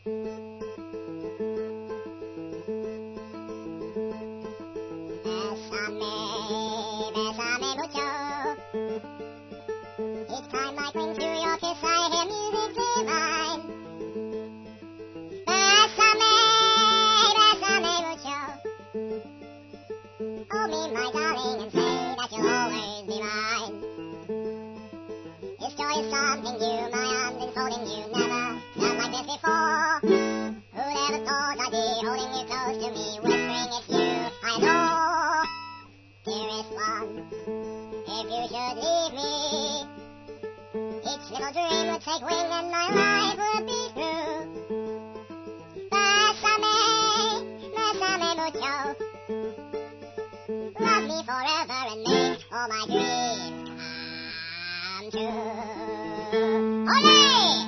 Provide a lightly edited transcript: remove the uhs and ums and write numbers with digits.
Bésame mucho. Each time I cling to your kiss, I hear music divine. Bésame mucho. Hold me, my darling, and say that you'll always be mine. This joy is something new, my arms enfolding you, never felt like this before. Who'd ever thought I'd be holding you close to me, whispering it's you I adore. Dearest one, if you should leave me, each little dream would take wing and my life would be through. Bésame mucho. Love me forever and make all my dreams come true. Olé!